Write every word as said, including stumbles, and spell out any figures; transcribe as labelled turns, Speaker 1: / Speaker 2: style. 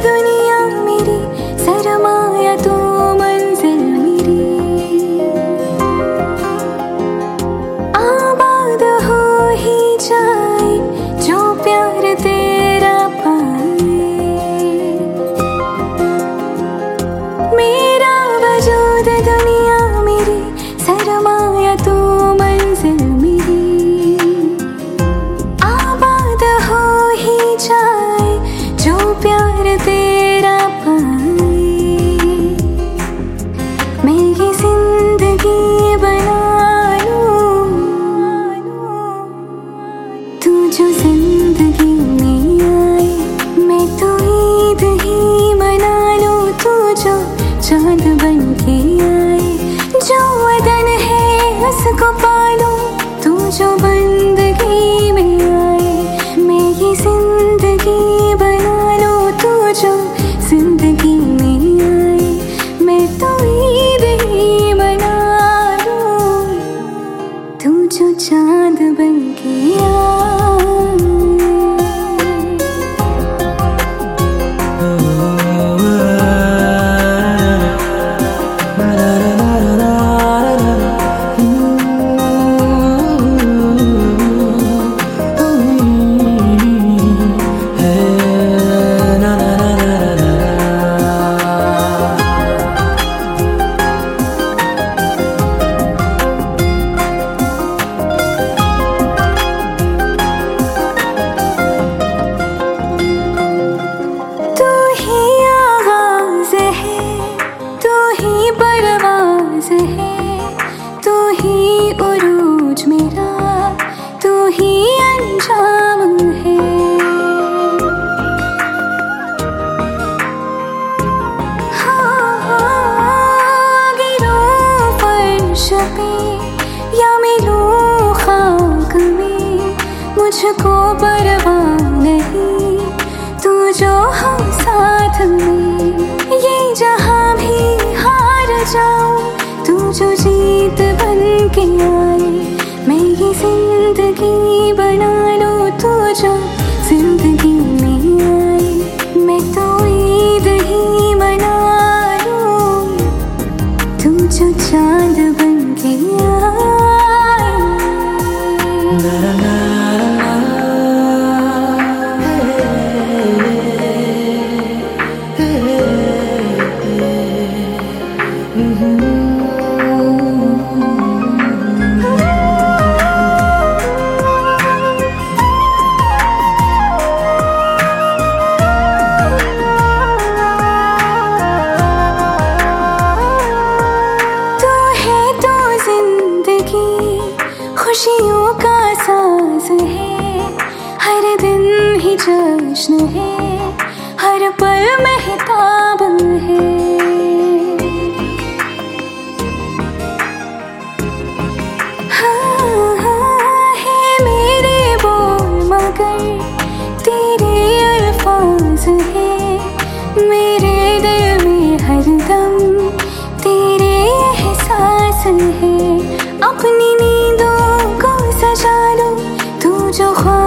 Speaker 1: दुनिया मेरी, सरमाया तू मंजिल मेरी। आबाद हो ही जाए जो प्यार तेरा पाए, मेरा वजूद दुनिया मेरी, सरमाया तू मंजिल मेरी। आबाद हो ही जाए जो प्यार तेरा पाए, मैं ये जिंदगी बना लूं तू जो जिंदगी में आए। मैं तो ईद ही मना लूं तू जो चांद बन के आए। जो वतन है उसको पालूं तू जो बंदगी में आए। मैं ये जिंदगी बना लूं तू जो जिंदगी में आए। मैं तो ईद ही मना लूं तू जो चांद बन के आए। तू ही उरूज मेरा, तू ही अंजाम है। हाँ, गिरूं फर्श पे या मिलूं खाक में, मुझको परवाह नहीं तू जो हो साथ में। ये जहां भी हार जाऊं तू जो जीत बन के आए। मैं ये जिंदगी बना लूं तू जो जिंदगी में आए। मैं तो ईद ही मना लूं तू जो चांद बन के आए। खुशियों का साज है, हर दिन ही जश्न है, हर पल महताब है। हाँ, हाँ, है मेरे बोल मगर तेरे अल्फाज है। मेरे दिल में हरदम तेरे एहसास है। अपनी नींदों को सजा लो तू जो